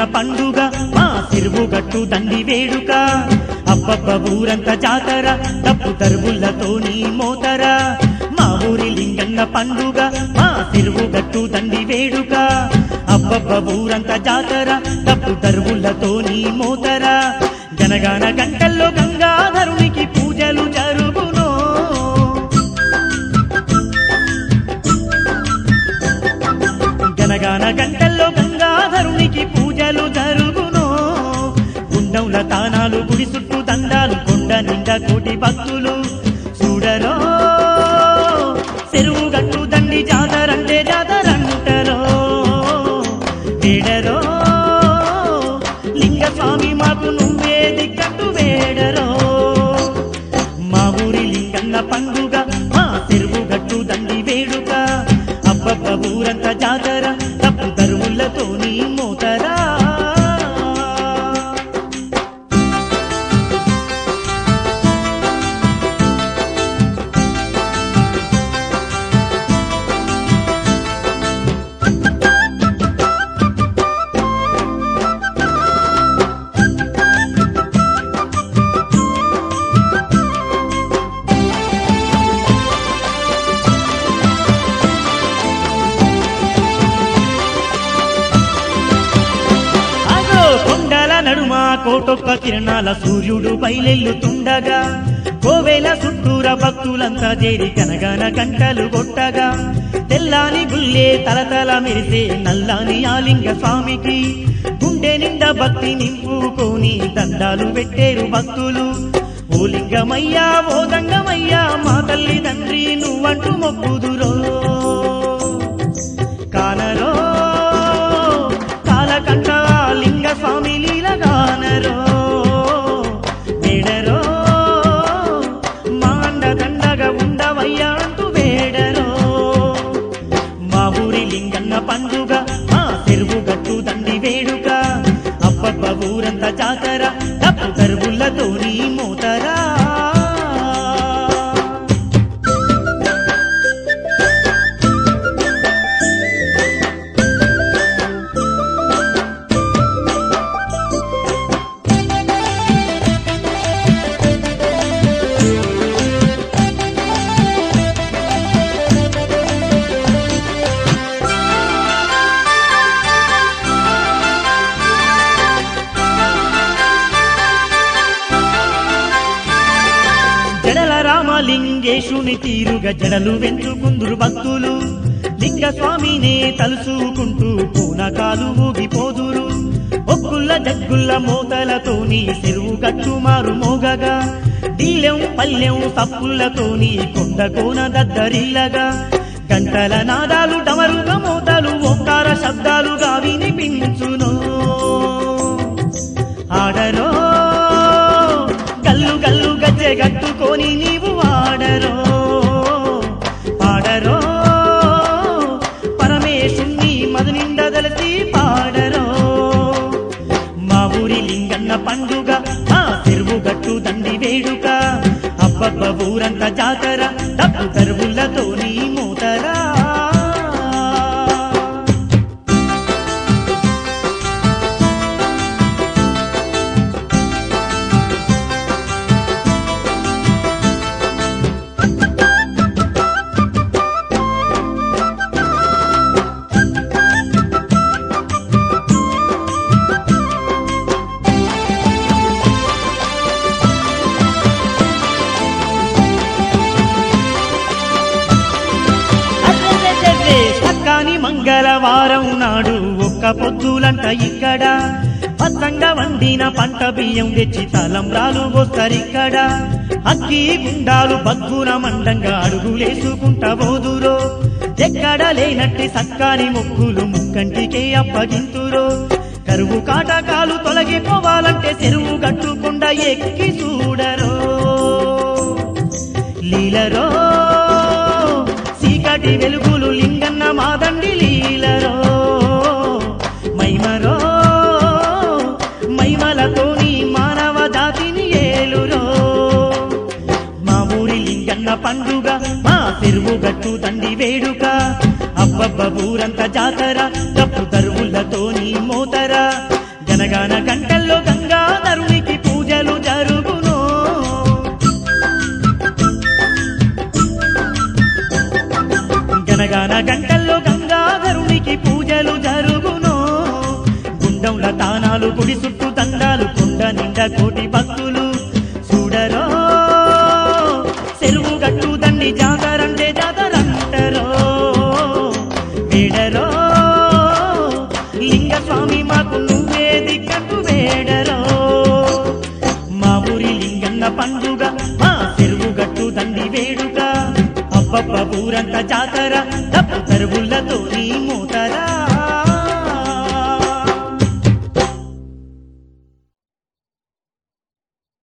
పండుగ మా చెరువు గట్టు దండి వేడుక అబ్బబ్బ ఊరంత జాతర తప్పు తరువులతోని మోతర మా ఊరి లింగన్న పండుగ మా చెరువు గట్టు దండి వేడుక అబ్బబ్బ ఊరంత జాతర తప్పు తరువులతోని మోతర గనగాన గంటల్లో గంగాధరునికి పూజలు జరుగును గనగాన గంటల్లో గంగాధరునికి పూజలు జరుగును గుండముల తానాలు గుడి చుట్టూ దండాలు కొండ నిండా కోటి భక్తులు చూడరో చెరువు గట్టు దండి జాతరంటే జాతరంటరో వేడరో లింగ స్వామి మాకు నువ్వే దిక్కట్టు వేడరో మా ఊరి లింగన్న పండుగ మా చెరువు గట్టు దండి వేడుక అబ్బబ్బ ఊరంత జాతర తప్పు తరువులతోని మోతరా నడుమ కోటొక్క కిరణాల సూర్యుడు బయలెల్లుతుండగా కోవేల చుట్టూర భక్తులంతా చేరి కనగన గంటలు కొట్టగా తెల్లాని గుల్లే తలతల మెరిసే నల్లాని ఆలింగ స్వామికి గుండె నిండా భక్తి నింపుకొని దండాలు పెట్టేరు భక్తులు ఓ లింగమయ్యా ఓ దంగమయ్యా మా తల్లి తండ్రి నువ్వంటూ మొక్కుదురో కానరో కాలకంఠ లింగ స్వామి లీలగానరో వేడరో మాండ దండగా ఉండవయ్యా అంటూ వేడరో మా ఊరి లింగన్న పండుగ మా చెరువు గట్టు దండి వేడుక అబ్బబ్బ ఊరంత జాతర తప్పు తరువులతోని మోతరా జడల రామలింగేశుని తీరుగా జడలు వెంచుకుందురు భక్తులు లింగ స్వామినే తలుసుకుంటూ పూనకాలు ఊగిపోదురు ఒక్కుల్ల జగ్గుల్ల మోతలతోని చెరువు గట్టు మారు మోగగా డీలెం పల్లెం సప్పులతోని కొండ కోన దద్దరిల్లగా గంటల నాదాలు డమరుగా మోతలు ఓంకార శబ్దాలుగా వినిపించును ఆడరో గల్లు గల్లు గజ్జె గట్టుకొని నీవు వాడరో పాడరో పరమేశుణ్ణి మధు నిండా దలసి పాడరో మా ఊరి లింగన్న పండుగ మా చెరువు గట్టు దండి వేడుక అబ్బబ్బ ఊరంత జాతర తప్పు తరువులతోని మోతరా మంగళవారం నాడు ఒక్క పొద్దులంట ఇక్కడ పచ్చంగా వండిన పంట బియ్యం తెచ్చి తలంబ్రాలు పోస్తారిక్కడ అక్కి గుండాలు బగ్గున మండంగా అడుగులేసుకుంటా పోదురో ఎక్కడ లేనట్టి సక్కాని మొక్కులు ముక్కంటికే అప్పగింతురో కరువు కాటకాలు తొలగిపోవాలంటే చెరువు గట్టుకుండా ఎక్కి చూడరో లీలరో చీకటి వెలుగులు లింగన్న మాదండి లీలరో మైమరో మైమలతోని మానవ జాతిని ఏలురో మా ఊరి లింగన్న పండుగ మా చెరువు గట్టు దండి వేడుక అబ్బబ్బ ఊరంత జాతర తప్పు తరువులతోని మోతరా బండ్ల తానాలు గుడి చుట్టూ దండాలు కొండ నిండా కోటి భక్తులు చూడరో చెరువు గట్టు దండి జాతరంటే జాతరంటరో వేడరో లింగ స్వామి మాకు నువ్వే దిక్కట్టు వేడరో మా ఊరి లింగన్న పండుగ మా చెరువు గట్టు దండి వేడుక అబ్బబ్బ ఊరంతా జాతర డప్పు తరువులతో నీ మూతరా